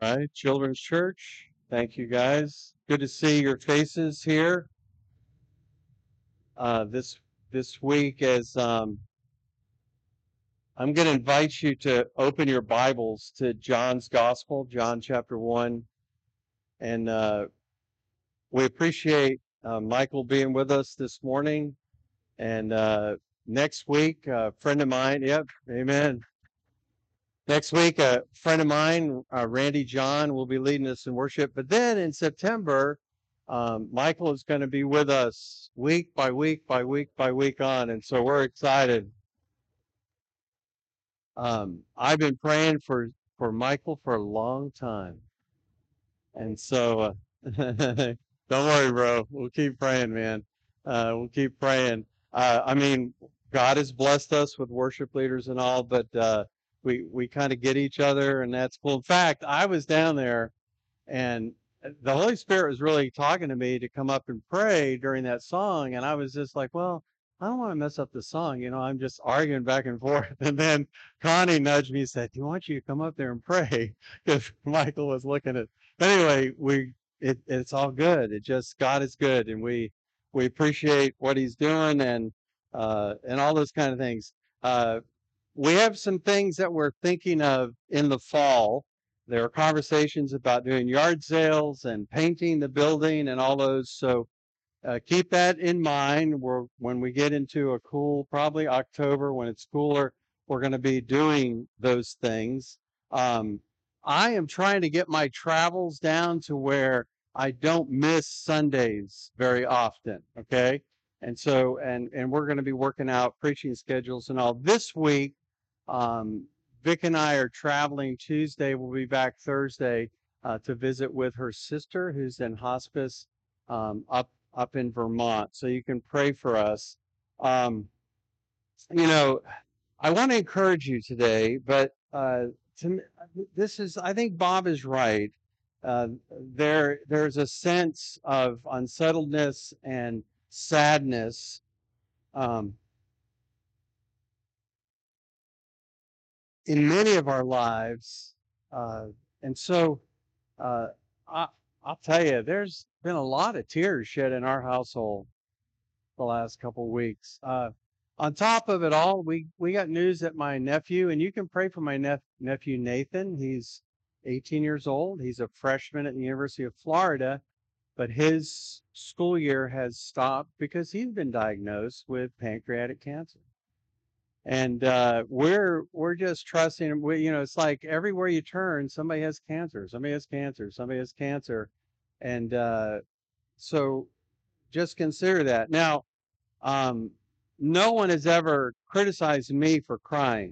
right, Children's Church. Thank you guys. Good to see your faces here. This week, as I'm going to invite you to open your Bibles to John's Gospel, John chapter 1, and we appreciate Michael being with us this morning. And next week, a friend of mine, yep, amen. Next week, a friend of mine, Randy John, will be leading us in worship. But then in September, Michael is going to be with us week by week by week by week on. And so we're excited. I've been praying for Michael for a long time. And so don't worry, bro. We'll keep praying, man. We'll keep praying. I mean, God has blessed us with worship leaders and all, but we kind of get each other, and that's cool. In fact, I was down there, and the Holy Spirit was really talking to me to come up and pray during that song, and I was just like, well, I don't want to mess up the song. I'm just arguing back and forth. And then Connie nudged me and said, do you want you to come up there and pray? Because Michael was looking at. But anyway, it's all good. God is good, and we appreciate what He's doing, and all those kind of things. We have some things that we're thinking of in the fall. There are conversations about doing yard sales and painting the building and all those. So keep that in mind. When we get into a cool, probably October when it's cooler, we're going to be doing those things. I am trying to get my travels down to where I don't miss Sundays very often. Okay. And so, and we're going to be working out preaching schedules and all. This week, Vic and I are traveling Tuesday. We'll be back Thursday to visit with her sister who's in hospice up in Vermont. So you can pray for us. I want to encourage you today, but I think Bob is right. There's a sense of unsettledness and sadness in many of our lives. And so I'll tell you, there's been a lot of tears shed in our household the last couple of weeks. On top of it all, we got news that my nephew, and you can pray for my nephew Nathan. He's 18 years old. He's a freshman at the University of Florida, but his school year has stopped because he's been diagnosed with pancreatic cancer. And we're just trusting him. It's like everywhere you turn, somebody has cancer. Somebody has cancer. Somebody has cancer. And so just consider that. Now, no one has ever criticized me for crying.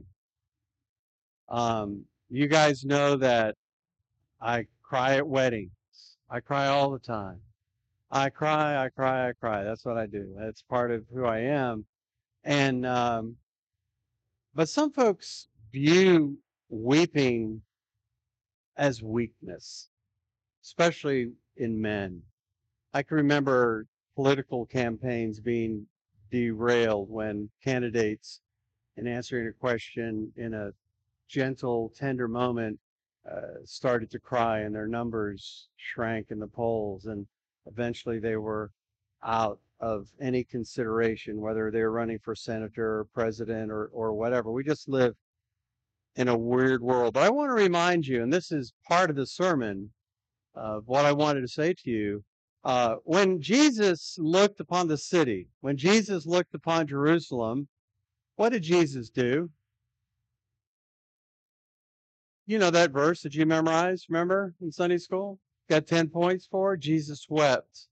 You guys know that I cry at weddings. I cry all the time. I cry. That's what I do. That's part of who I am. And but some folks view weeping as weakness, especially in men. I can remember political campaigns being derailed when candidates, in answering a question in a gentle, tender moment, started to cry and their numbers shrank in the polls, and eventually they were out of any consideration, whether they were running for senator or president or whatever. We just live in a weird world. But I want to remind you, and this is part of the sermon of what I wanted to say to you. When Jesus looked upon the city, when Jesus looked upon Jerusalem, what did Jesus do? You know that verse that you memorized, remember, in Sunday school? Got 10 points for? Jesus wept.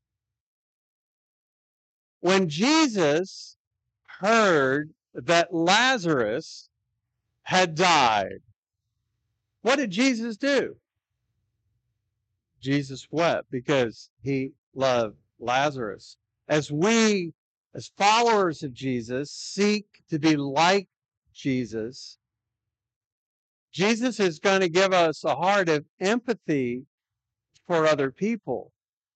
When Jesus heard that Lazarus had died, what did Jesus do? Jesus wept because he loved Lazarus. As we, as followers of Jesus, seek to be like Jesus, Jesus is going to give us a heart of empathy for other people.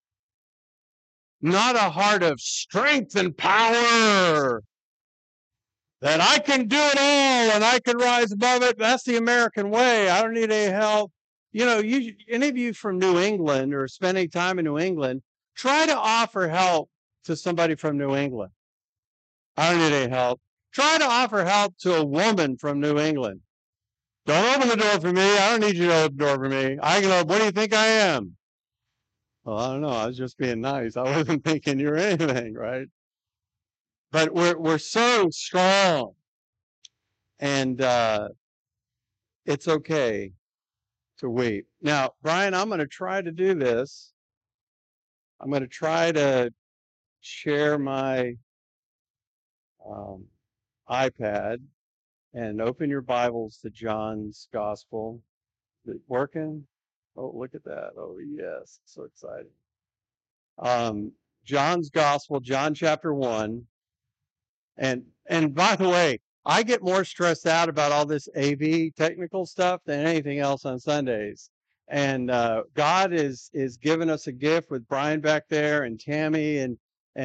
Not a heart of strength and power that I can do it all and I can rise above it. That's the American way. I don't need any help. any of you from New England or spending time in New England, try to offer help to somebody from New England. I don't need any help. Try to offer help to a woman from New England. Don't open the door for me. I don't need you to open the door for me. I can open. What do you think I am? Well, I don't know. I was just being nice. I wasn't thinking you're anything, right? But we're so strong, and it's okay to weep. Now, Brian, I'm going to try to do this. I'm going to try to share my iPad and open your Bibles to John's Gospel. Is it working? Oh, look at that. Oh, yes. So exciting. John's Gospel, John chapter 1. And by the way, I get more stressed out about all this AV technical stuff than anything else on Sundays. And God is giving us a gift with Brian back there and Tammy, and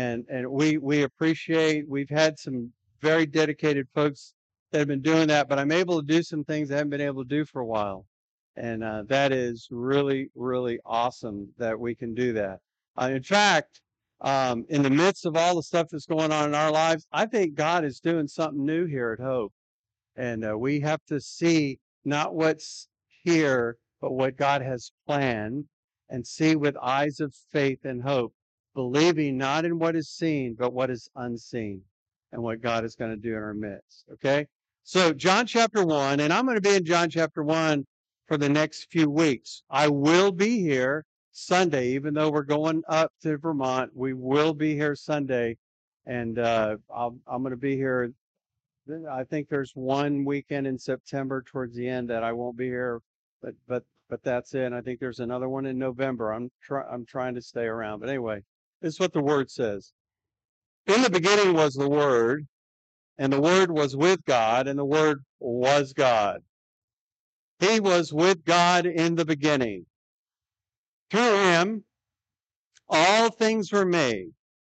we appreciate. We've had some very dedicated folks that have been doing that, but I'm able to do some things I haven't been able to do for a while, and that is really, really awesome that we can do that. In fact, in the midst of all the stuff that's going on in our lives, I think God is doing something new here at Hope. And we have to see not what's here, but what God has planned, and see with eyes of faith and hope, believing not in what is seen, but what is unseen, and what God is going to do in our midst. Okay? So John chapter 1, and I'm going to be in John chapter 1 for the next few weeks. I will be here Sunday, even though we're going up to Vermont. We will be here Sunday, and I'm going to be here. I think there's one weekend in September towards the end that I won't be here, but that's it. And I think there's another one in November. I'm trying to stay around. But anyway, this is what the Word says. In the beginning was the Word, and the Word was with God, and the Word was God. He was with God in the beginning. Through him, all things were made.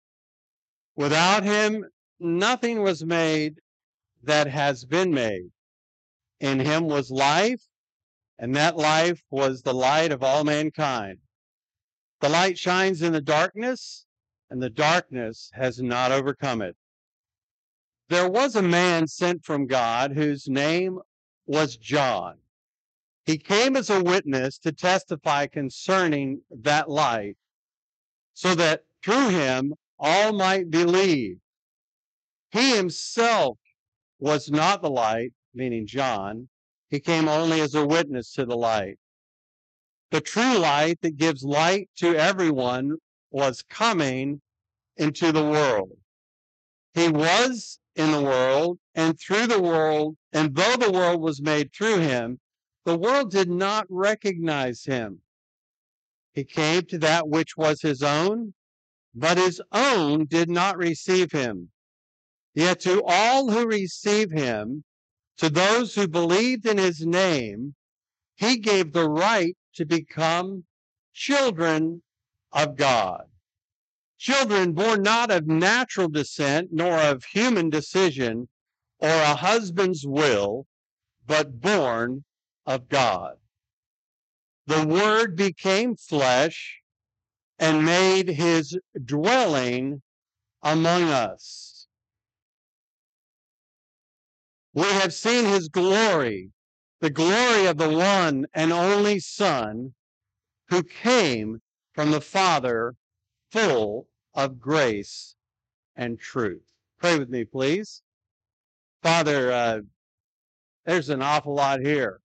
Without him, nothing was made that has been made. In him was life, and that life was the light of all mankind. The light shines in the darkness, and the darkness has not overcome it. There was a man sent from God whose name was John. He came as a witness to testify concerning that light, so that through him all might believe. He himself was not the light, meaning John. He came only as a witness to the light. The true light that gives light to everyone was coming into the world. He was in the world, and through the world, and though the world was made through him, the world did not recognize him. He came to that which was his own, but his own did not receive him. Yet to all who receive him, to those who believed in his name, he gave the right to become children of God. Children born not of natural descent, nor of human decision, or a husband's will, but born of God. The Word became flesh and made his dwelling among us. We have seen his glory, the glory of the one and only Son, who came from the Father, full of grace and truth. Pray with me, please. Father, there's an awful lot here.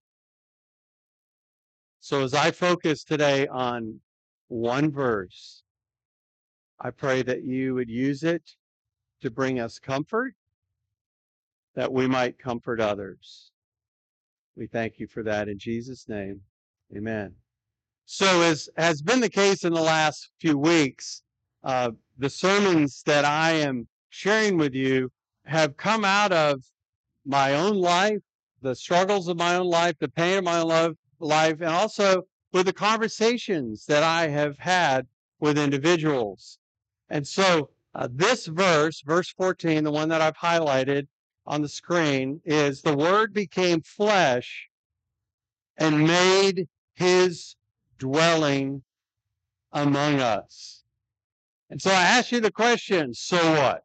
So as I focus today on one verse, I pray that you would use it to bring us comfort, that we might comfort others. We thank you for that in Jesus' name. Amen. So as has been the case in the last few weeks, the sermons that I am sharing with you have come out of my own life, the struggles of my own life, the pain of my own life, and also with the conversations that I have had with individuals. And so this verse 14, the one that I've highlighted on the screen, is the Word became flesh and made his dwelling among us. And so I ask you the question, so what?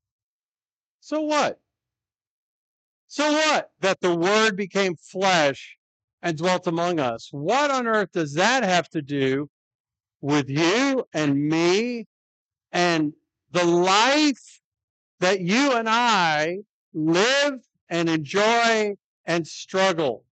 So what? So what? That the Word became flesh and dwelt among us. What on earth does that have to do with you and me and the life that you and I live and enjoy and struggle?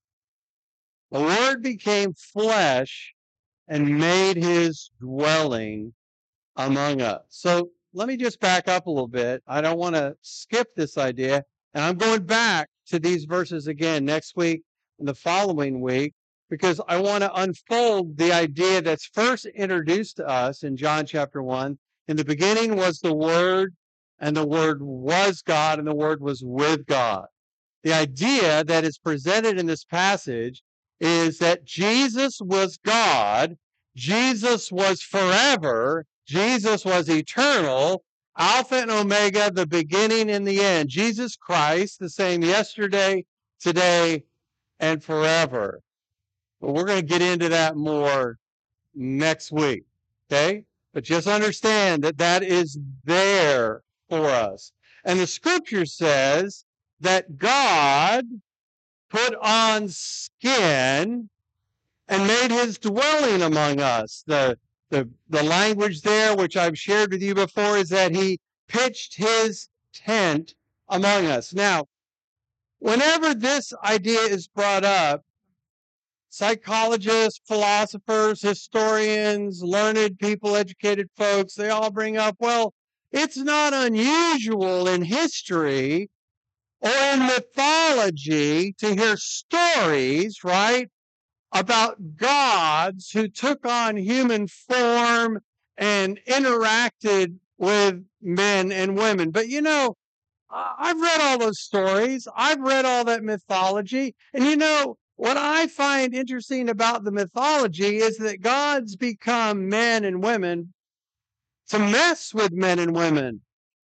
The Word became flesh and made his dwelling among us. So let me just back up a little bit. I don't want to skip this idea. And I'm going back to these verses again next week and the following week, because I want to unfold the idea that's first introduced to us in John chapter 1. In the beginning was the Word, and the Word was God, and the Word was with God. The idea that is presented in this passage is that Jesus was God, Jesus was forever, Jesus was eternal, Alpha and Omega, the beginning and the end. Jesus Christ, the same yesterday, today, and forever. But we're going to get into that more next week, okay? But just understand that that is there for us. And the scripture says that God put on skin and made his dwelling among us. The language there, which I've shared with you before, is that he pitched his tent among us. Now, whenever this idea is brought up, psychologists, philosophers, historians, learned people, educated folks, they all bring up, well, it's not unusual in history or in mythology to hear stories, right, about gods who took on human form and interacted with men and women. But you know, I've read all those stories. I've read all that mythology. And you know, what I find interesting about the mythology is that gods become men and women to mess with men and women.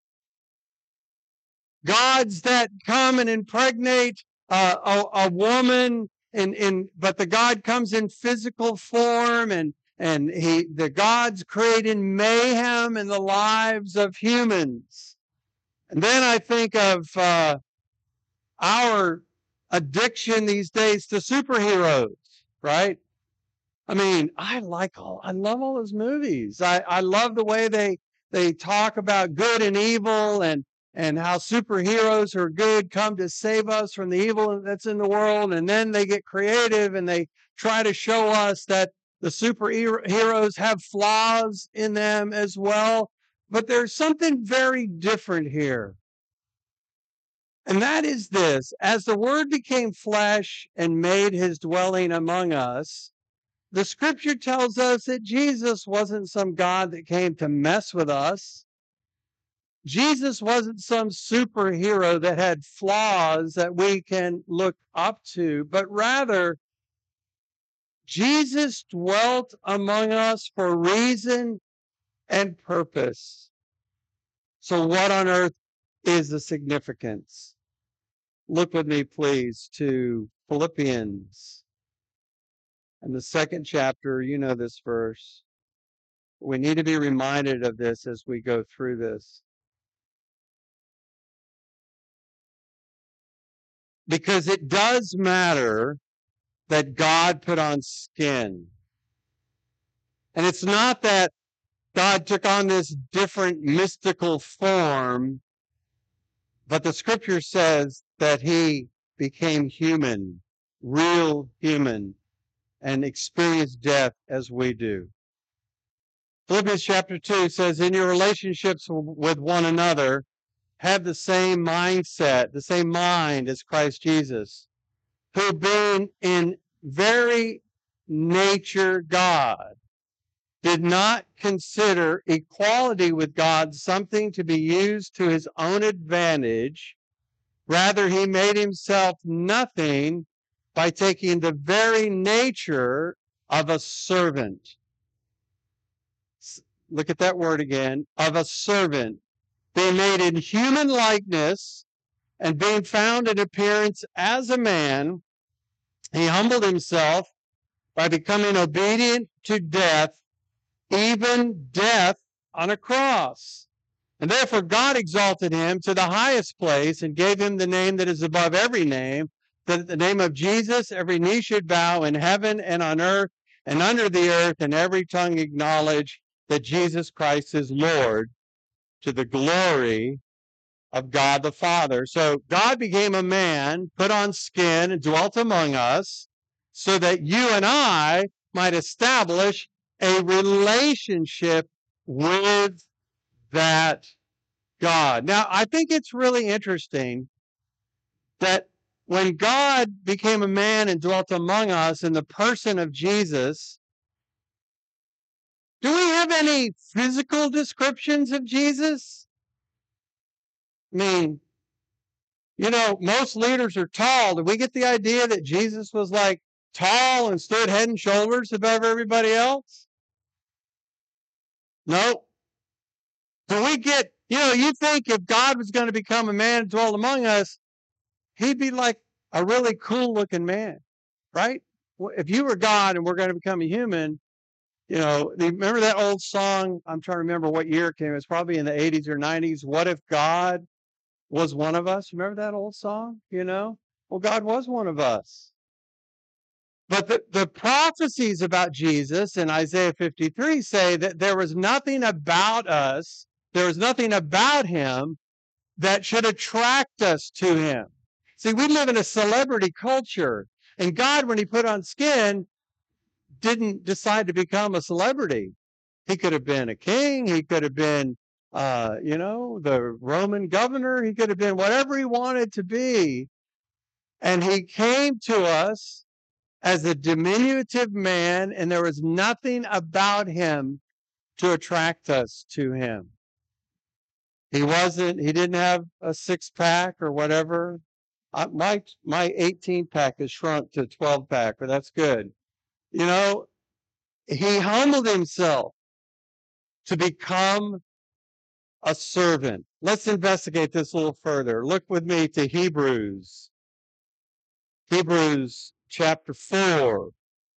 Gods that come and impregnate a woman, but the God comes in physical form, and the gods creating mayhem in the lives of humans. And then I think of our addiction these days to superheroes, right? I mean, I love all those movies. I love the way they talk about good and evil, and how superheroes who are good come to save us from the evil that's in the world. And then they get creative and they try to show us that the superheroes have flaws in them as well. But there's something very different here. And that is this: as the Word became flesh and made his dwelling among us, the scripture tells us that Jesus wasn't some God that came to mess with us. Jesus wasn't some superhero that had flaws that we can look up to, but rather Jesus dwelt among us for reason and purpose. So what on earth is the significance? Look with me, please, to Philippians and the 2nd chapter. You know this verse. We need to be reminded of this as we go through this. Because it does matter that God put on skin. And it's not that God took on this different mystical form, but the scripture says that he became human, real human, and experienced death as we do. Philippians chapter 2 says, in your relationships with one another, have the same mindset, the same mind as Christ Jesus, who being in very nature God, did not consider equality with God something to be used to his own advantage. Rather, he made himself nothing by taking the very nature of a servant. Look at that word again, of a servant. Being made in human likeness and being found in appearance as a man, he humbled himself by becoming obedient to death, even death on a cross. And therefore God exalted him to the highest place and gave him the name that is above every name, that at the name of Jesus every knee should bow in heaven and on earth and under the earth, and every tongue acknowledge that Jesus Christ is Lord, to the glory of God the Father. So God became a man, put on skin, and dwelt among us, so that you and I might establish a relationship with that God. Now, I think it's really interesting that when God became a man and dwelt among us in the person of Jesus, do we have any physical descriptions of Jesus? I mean, most leaders are tall. Do we get the idea that Jesus was like tall and stood head and shoulders above everybody else? No. Do we get, you think if God was going to become a man and dwell among us, he'd be like a really cool looking man, right? If you were God and we're going to become a human, remember that old song? I'm trying to remember what year it came. It's probably in the 80s or 90s. What if God was one of us? Remember that old song? Well, God was one of us. But the prophecies about Jesus in Isaiah 53 say that there was nothing about us, there was nothing about him that should attract us to him. See, we live in a celebrity culture, and God, when he put on skin, didn't decide to become a celebrity. He could have been a king, he could have been, the Roman governor, he could have been whatever he wanted to be. And he came to us as a diminutive man, and there was nothing about him to attract us to him. He didn't have a 6-pack or whatever. My 18-pack has shrunk to a 12-pack, but that's good. He humbled himself to become a servant. Let's investigate this a little further. Look with me to Hebrews. Hebrews chapter 4.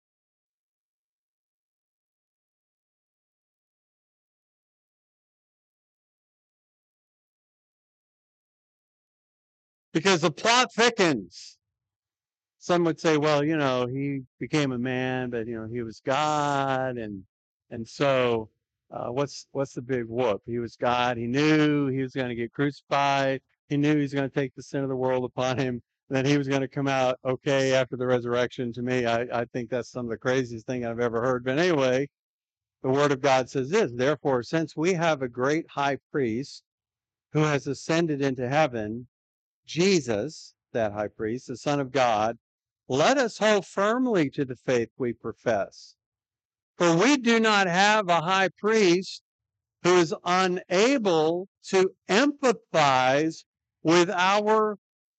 Because the plot thickens. Some would say, well, he became a man, but he was God, and so what's the big whoop? He was God. He knew he was going to get crucified. He knew he was going to take the sin of the world upon him. And then he was going to come out okay after the resurrection. To me, I think that's some of the craziest thing I've ever heard. But anyway, the Word of God says this: therefore, since we have a great high priest who has ascended into heaven, Jesus, that high priest, the Son of God, let us hold firmly to the faith we profess. For we do not have a high priest who is unable to empathize with our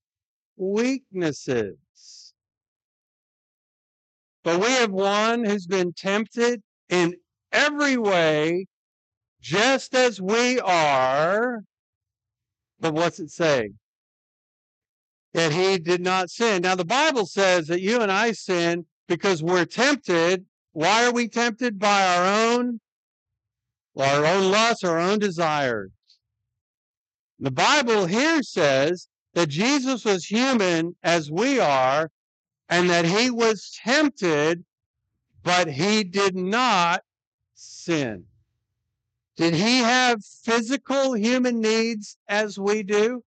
weaknesses. But we have one who's been tempted in every way, just as we are. But what's it say? That he did not sin. Now, the Bible says that you and I sin because we're tempted. Why are we tempted? By our own lusts, our own desires. The Bible here says that Jesus was human as we are, and that he was tempted, but he did not sin. Did he have physical human needs as we do?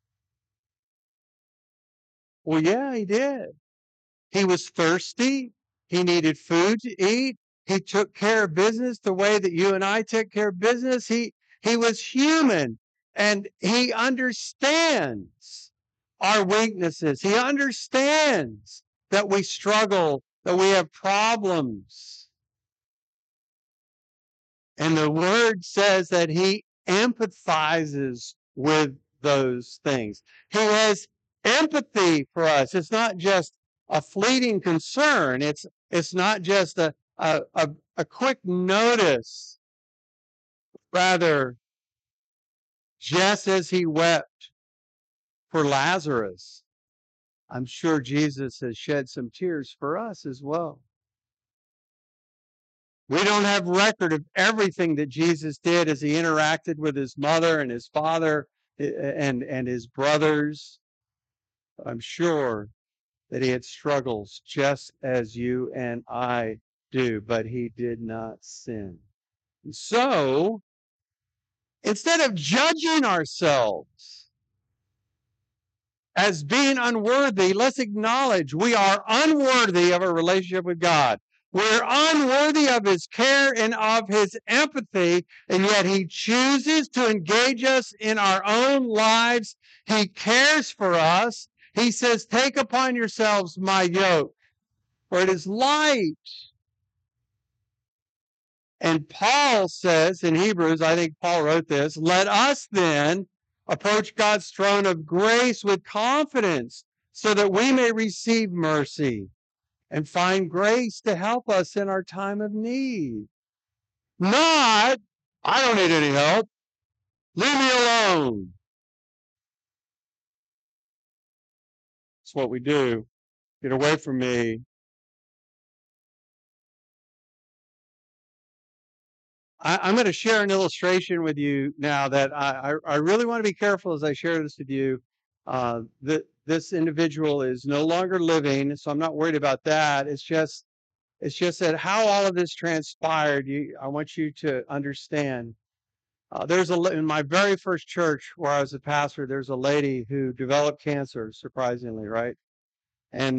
Well, yeah, he did. He was thirsty. He needed food to eat. He took care of business the way that you and I take care of business. He was human, and he understands our weaknesses. He understands that we struggle, that we have problems. And the Word says that he empathizes with those things. He has empathy for us. It's not just a fleeting concern. It's not just a quick notice. Rather, just as he wept for Lazarus, I'm sure Jesus has shed some tears for us as well. We don't have record of everything that Jesus did as he interacted with his mother and his father and his brothers. I'm sure that he had struggles just as you and I do, but he did not sin. So, instead of judging ourselves as being unworthy, let's acknowledge we are unworthy of a relationship with God. We're unworthy of his care and of his empathy, and yet he chooses to engage us in our own lives. He cares for us. He says, take upon yourselves my yoke, for it is light. And Paul says in Hebrews, I think Paul wrote this, let us then approach God's throne of grace with confidence so that we may receive mercy and find grace to help us in our time of need. Not, I don't need any help. Leave me alone. That's what we do. Get away from me. I'm going to share an illustration with you now that I really want to be careful as I share this with you. This individual is no longer living, so I'm not worried about that. It's just that how all of this transpired. I want you to understand. In my very first church where I was a pastor, there's a lady who developed cancer, surprisingly, right? And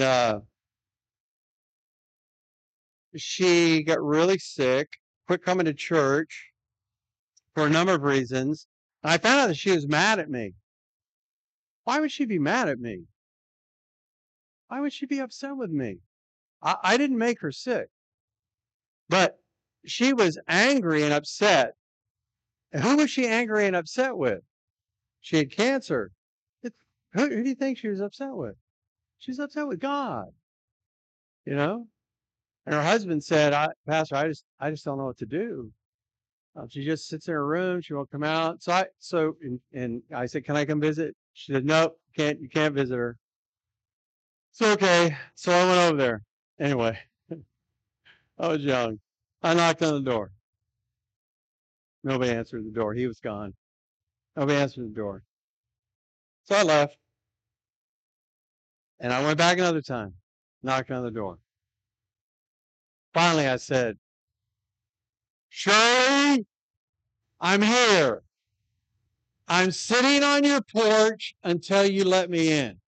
she got really sick, quit coming to church for a number of reasons. And I found out that she was mad at me. Why would she be mad at me? Why would she be upset with me? I didn't make her sick. But she was angry and upset. And who was she angry and upset with? She had cancer. Who do you think she was upset with? She's upset with God. You know? And her husband said, Pastor, I just don't know what to do. She just sits in her room. She won't come out. And I said, can I come visit? She said, nope, you can't visit her. So, okay. So I went over there. Anyway, I was young. I knocked on the door. Nobody answered the door. He was gone. Nobody answered the door. So I left. And I went back another time. Knocked on the door. Finally, I said, Shirley, I'm here. I'm sitting on your porch until you let me in.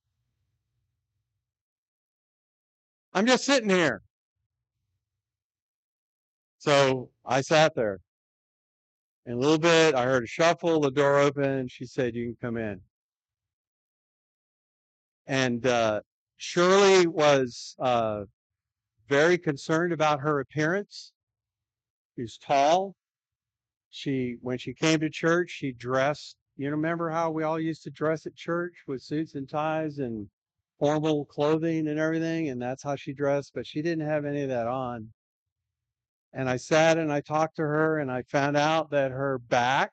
I'm just sitting here. So I sat there. In a little bit, I heard a shuffle, the door opened. She said, you can come in. And Shirley was very concerned about her appearance. She was tall. When she came to church, she dressed. You remember how we all used to dress at church with suits and ties and formal clothing and everything? And that's how she dressed, but she didn't have any of that on. And I sat and I talked to her, and I found out that her back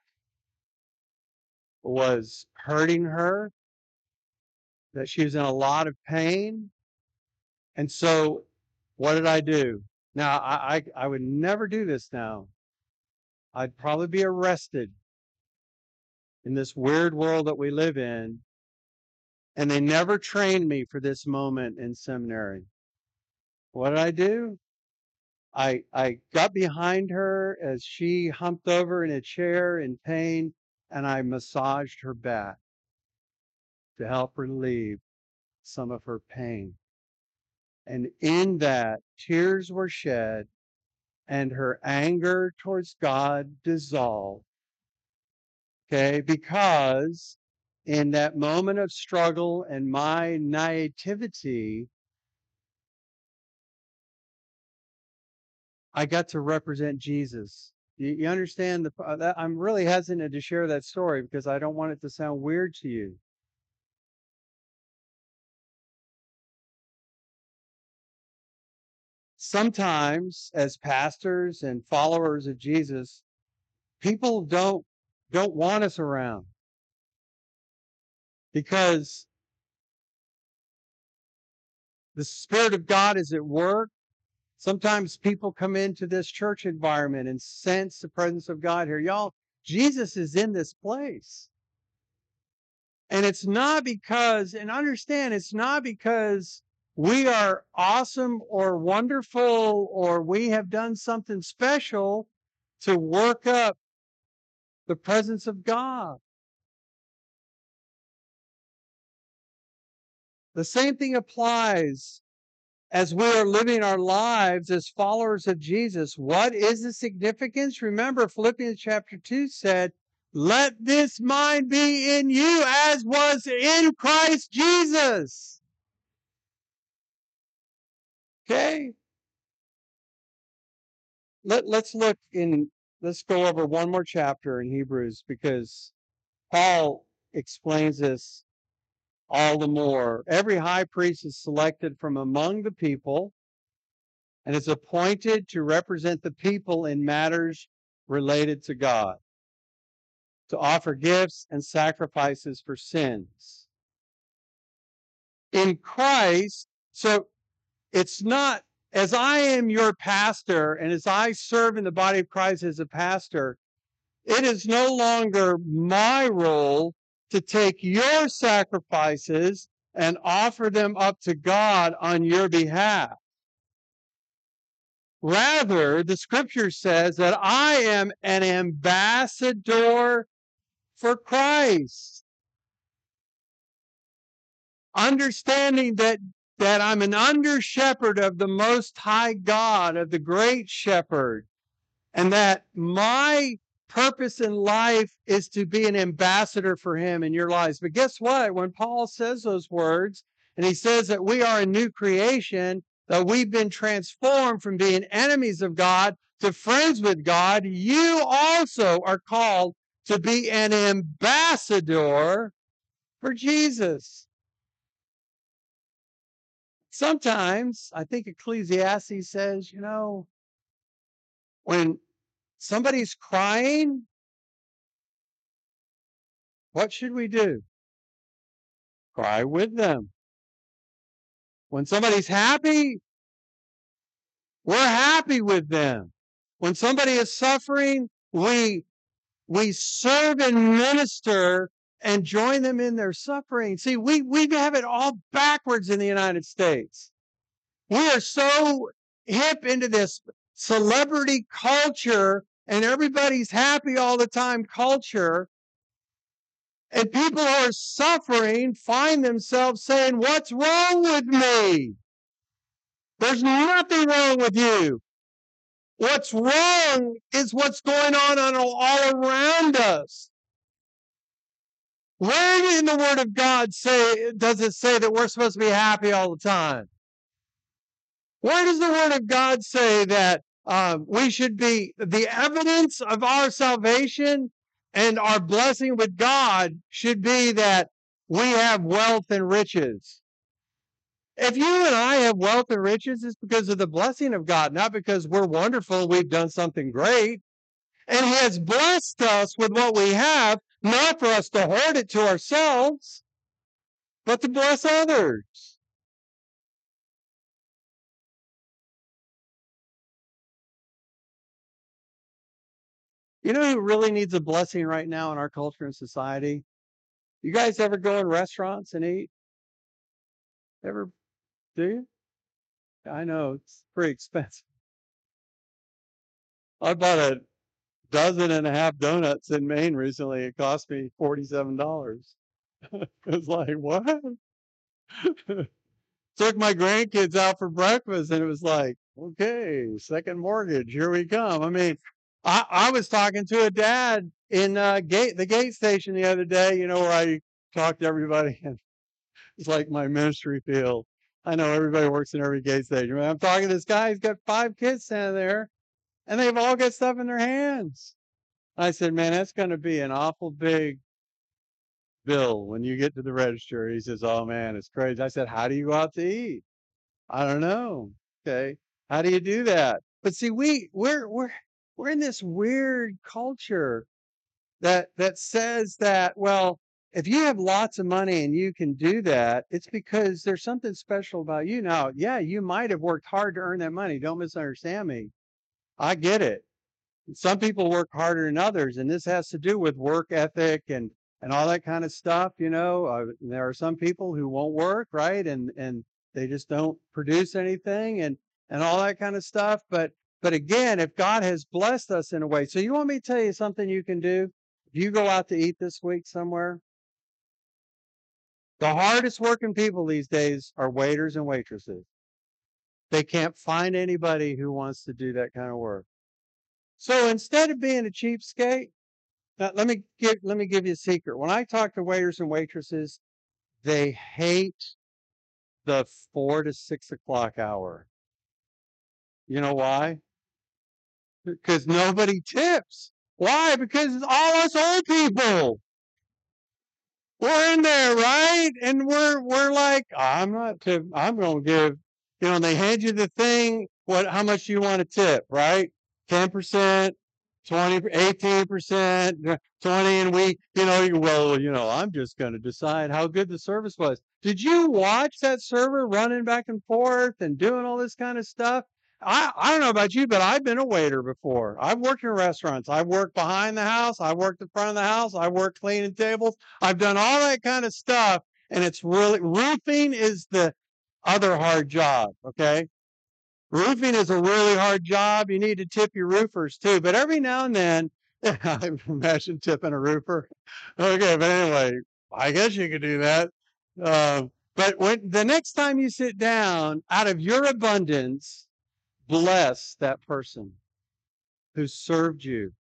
was hurting her, that she was in a lot of pain. And so what did I do? Now, I would never do this now. I'd probably be arrested in this weird world that we live in. And they never trained me for this moment in seminary. What did I do? I got behind her as she humped over in a chair in pain, and I massaged her back to help relieve some of her pain. And in that, tears were shed, and her anger towards God dissolved. Okay, because in that moment of struggle and my naivety, I got to represent Jesus. You understand I'm really hesitant to share that story because I don't want it to sound weird to you. Sometimes as pastors and followers of Jesus, people don't want us around because the Spirit of God is at work. Sometimes people come into this church environment and sense the presence of God here. Y'all, Jesus is in this place. And it's not because, and understand, it's not because we are awesome or wonderful or we have done something special to work up the presence of God. The same thing applies as we are living our lives as followers of Jesus. What is the significance? Remember, Philippians chapter 2 said, let this mind be in you as was in Christ Jesus. Okay? Let's go over one more chapter in Hebrews, because Paul explains this all the more. Every high priest is selected from among the people and is appointed to represent the people in matters related to God, to offer gifts and sacrifices for sins. In Christ, so it's not, as I am your pastor and as I serve in the body of Christ as a pastor, it is no longer my role to take your sacrifices and offer them up to God on your behalf. Rather, the scripture says that I am an ambassador for Christ. Understanding that I'm an under shepherd of the Most High God, of the great shepherd, and that my purpose in life is to be an ambassador for him in your lives. But guess what? When Paul says those words, and he says that we are a new creation, that we've been transformed from being enemies of God to friends with God, you also are called to be an ambassador for Jesus. Sometimes, I think Ecclesiastes says, when somebody's crying, what should we do? Cry with them. When somebody's happy, we're happy with them. When somebody is suffering, we serve and minister and join them in their suffering. See, we have it all backwards in the United States. We are so hip into this celebrity culture and everybody's happy all the time culture. And people who are suffering find themselves saying, what's wrong with me? There's nothing wrong with you. What's wrong is what's going on all around us. Where in the Word of God does it say that we're supposed to be happy all the time? Where does the Word of God say that we should be, the evidence of our salvation and our blessing with God should be that we have wealth and riches? If you and I have wealth and riches, it's because of the blessing of God, not because we're wonderful, we've done something great. And He has blessed us with what we have, not for us to hoard it to ourselves, but to bless others. You know who really needs a blessing right now in our culture and society? You guys ever go in restaurants and eat? Ever do you? I know it's pretty expensive. I bought a dozen and a half donuts in Maine recently. It cost me $47. It's like, what? Took my grandkids out for breakfast and it was like, okay, second mortgage, here we come. I mean, I was talking to a dad in the gate station the other day, where I talk to everybody, and it's like my ministry field. I know everybody works in every gate station. I'm talking to this guy, he's got 5 kids standing there, and they've all got stuff in their hands. I said, man, that's going to be an awful big bill when you get to the register. He says, oh man, it's crazy. I said, how do you go out to eat? I don't know. Okay. How do you do that? But see, we're in this weird culture that says that, well, if you have lots of money and you can do that, it's because there's something special about you. Now, yeah, you might have worked hard to earn that money. Don't misunderstand me. I get it. Some people work harder than others, and this has to do with work ethic and all that kind of stuff. There are some people who won't work, right, and they just don't produce anything and all that kind of stuff. But again, if God has blessed us in a way, so you want me to tell you something you can do? If you go out to eat this week somewhere, the hardest working people these days are waiters and waitresses. They can't find anybody who wants to do that kind of work. So instead of being a cheapskate, now, let me give you a secret. When I talk to waiters and waitresses, they hate the 4 to 6 o'clock hour. You know why? Because nobody tips. Why? Because it's all us old people. We're in there, right? And we're like, I'm not tip. I'm going to give. They hand you the thing. How much do you want to tip? Right? 10%. 20, 18%, 20, and I'm just going to decide how good the service was. Did you watch that server running back and forth and doing all this kind of stuff? I don't know about you, but I've been a waiter before. I've worked in restaurants. I've worked behind the house. I worked in front of the house. I worked cleaning tables. I've done all that kind of stuff. And it's really, roofing is the other hard job. Okay. Roofing is a really hard job. You need to tip your roofers too. But every now and then, I imagine tipping a roofer. Okay, but anyway, I guess you could do that. But when the next time you sit down, out of your abundance, bless that person who served you.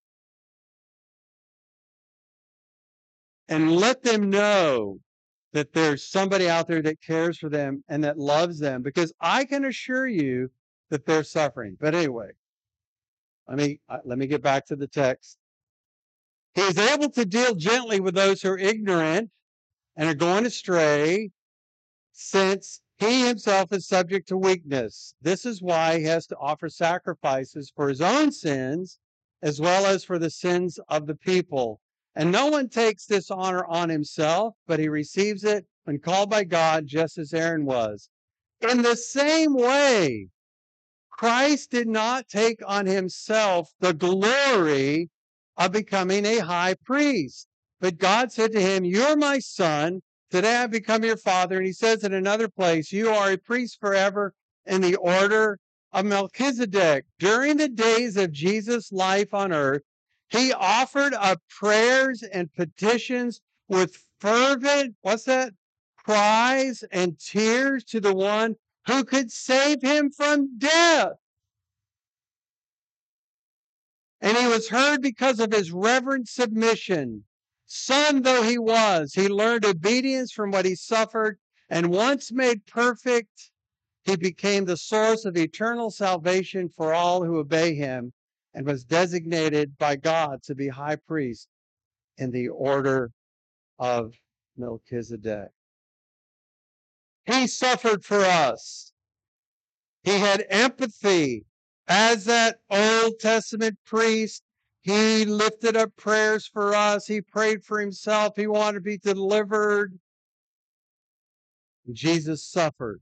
And let them know that there's somebody out there that cares for them and that loves them, because I can assure you that they're suffering. But anyway, let me get back to the text. He is able to deal gently with those who are ignorant and are going astray, since he himself is subject to weakness. This is why he has to offer sacrifices for his own sins as well as for the sins of the people. And no one takes this honor on himself, but he receives it when called by God, just as Aaron was. In the same way, Christ did not take on himself the glory of becoming a high priest. But God said to him, "You're my son. Today I've become your father." And he says in another place, "You are a priest forever in the order of Melchizedek." During the days of Jesus' life on earth, he offered up prayers and petitions with fervent, cries and tears to the one who could save him from death. And he was heard because of his reverent submission. Son though he was, he learned obedience from what he suffered, and once made perfect, he became the source of eternal salvation for all who obey him, and was designated by God to be high priest in the order of Melchizedek. He suffered for us. He had empathy. As that Old Testament priest, he lifted up prayers for us. He prayed for himself. He wanted to be delivered. Jesus suffered,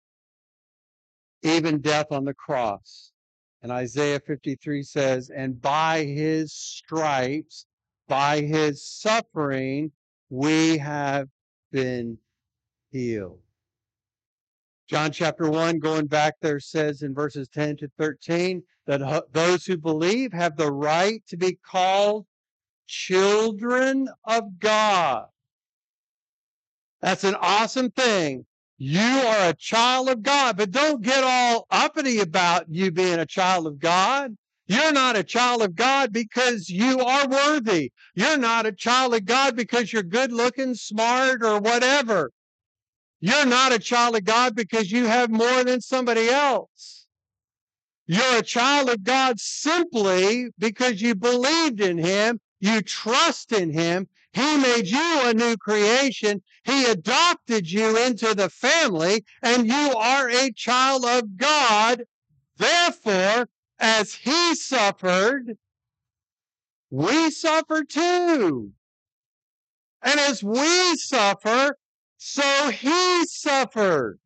even death on the cross. And Isaiah 53 says, "And by his stripes, by his suffering, we have been healed." John chapter 1, going back there, says in verses 10 to 13 that those who believe have the right to be called children of God. That's an awesome thing. You are a child of God, but don't get all uppity about you being a child of God. You're not a child of God because you are worthy. You're not a child of God because you're good looking, smart, or whatever. You're not a child of God because you have more than somebody else. You're a child of God simply because you believed in him, you trust in him. He made you a new creation. He adopted you into the family, and you are a child of God. Therefore, as he suffered, we suffer too. And as we suffer, so he suffered.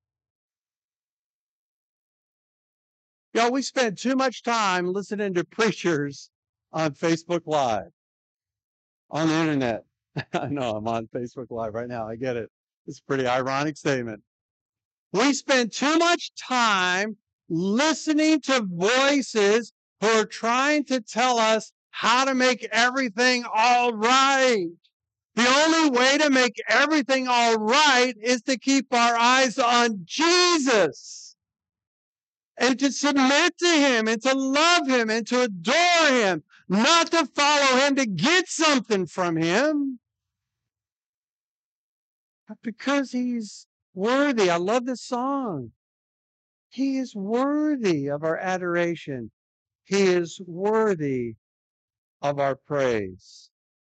Y'all, we spend too much time listening to preachers on Facebook Live, on the internet. I know I'm on Facebook Live right now. I get it. It's a pretty ironic statement. We spend too much time listening to voices who are trying to tell us how to make everything all right. The only way to make everything all right is to keep our eyes on Jesus and to submit to him and to love him and to adore him, not to follow him to get something from him, but because he's worthy. I love this song. He is worthy of our adoration. He is worthy of our praise.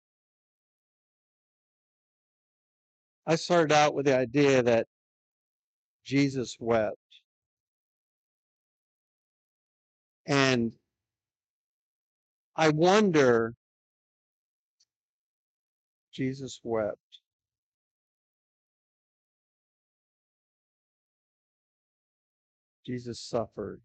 I started out with the idea that Jesus wept. And I wonder, Jesus wept. Jesus suffered.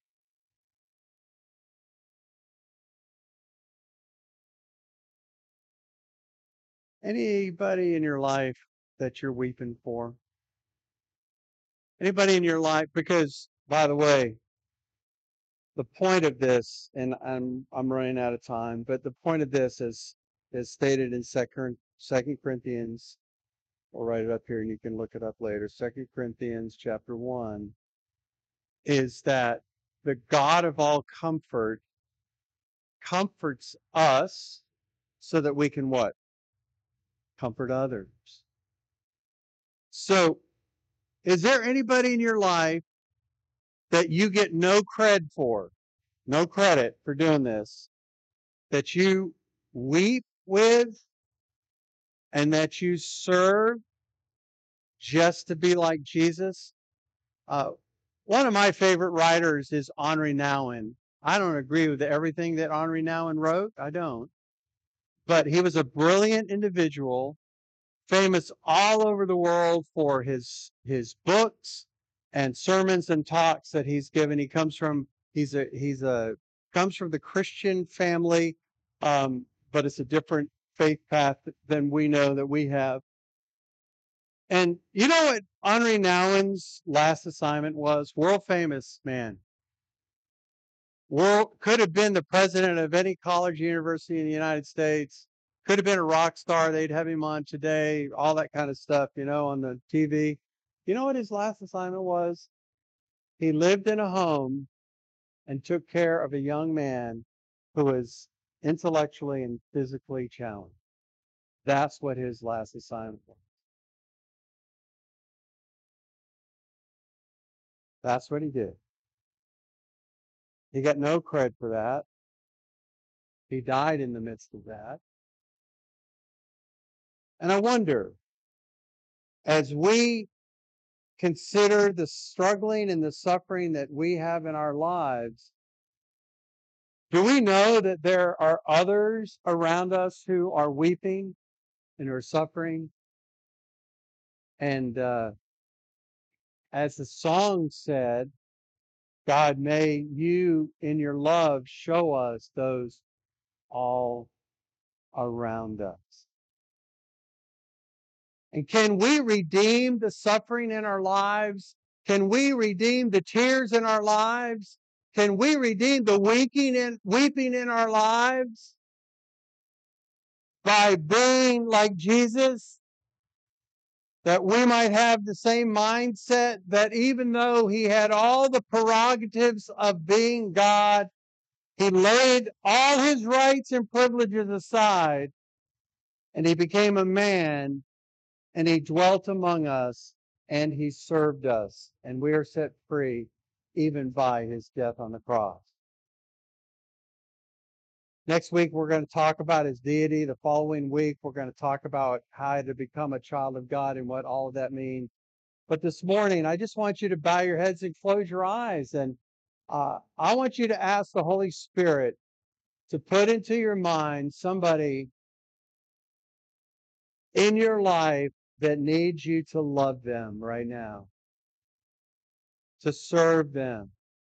Anybody in your life that you're weeping for? Anybody in your life? Because, by the way, the point of this, and I'm running out of time, but the point of this is stated in Second Corinthians. I'll write it up here and you can look it up later. 2 Corinthians chapter 1 is that the God of all comfort comforts us so that we can what? Comfort others. So, is there anybody in your life that you get no credit for doing this, that you weep with and that you serve just to be like Jesus? One of my favorite writers is Henri Nouwen. I don't agree with everything that Henri Nouwen wrote. I don't. But he was a brilliant individual, famous all over the world for his books and sermons and talks that he's given. He comes from comes from the Christian family, but it's a different faith path than we know that we have. And you know what Henri Nouwen's last assignment was? World famous man. Could have been the president of any college, university in the United States. Could have been a rock star. They'd have him on Today, all that kind of stuff, on the TV. You know what his last assignment was? He lived in a home and took care of a young man who was intellectually and physically challenged. That's what his last assignment was. That's what he did. He got no credit for that. He died in the midst of that. And I wonder, as we consider the struggling and the suffering that we have in our lives, do we know that there are others around us who are weeping and who are suffering? And as the song said, God, may you in your love show us those all around us. And can we redeem the suffering in our lives? Can we redeem the tears in our lives? Can we redeem the weeping in our lives by being like Jesus? That we might have the same mindset that even though he had all the prerogatives of being God, he laid all his rights and privileges aside and he became a man and he dwelt among us and he served us, and we are set free even by his death on the cross. Next week, we're going to talk about his deity. The following week, we're going to talk about how to become a child of God and what all of that means. But this morning, I just want you to bow your heads and close your eyes. And I want you to ask the Holy Spirit to put into your mind somebody in your life that needs you to love them right now, to serve them.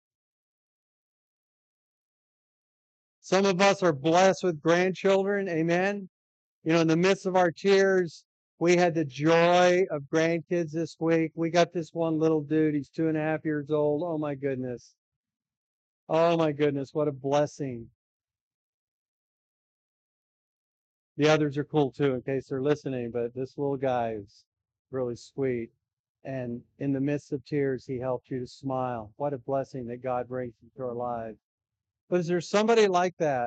Some of us are blessed with grandchildren. Amen. In the midst of our tears, we had the joy of grandkids this week. We got this one little dude. He's 2.5 years old. Oh my goodness. Oh my goodness. What a blessing. The others are cool too, in case they're listening, but this little guy is really sweet. And in the midst of tears, he helped you to smile. What a blessing that God brings into our lives. But is there somebody like that?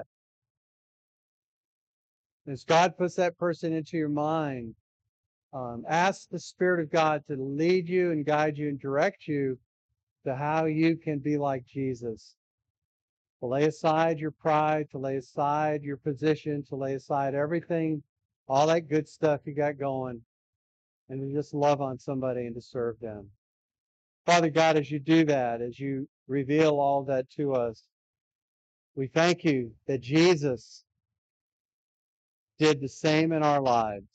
As God puts that person into your mind, ask the Spirit of God to lead you and guide you and direct you to how you can be like Jesus. To lay aside your pride, to lay aside your position, to lay aside everything, all that good stuff you got going, and to just love on somebody and to serve them. Father God, as you do that, as you reveal all that to us, we thank you that Jesus did the same in our lives.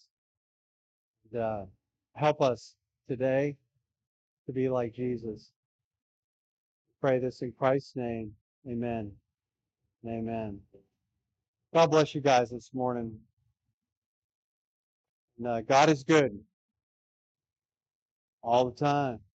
Help us today to be like Jesus. Pray this in Christ's name. Amen. Amen. God bless you guys this morning. And, God is good all the time.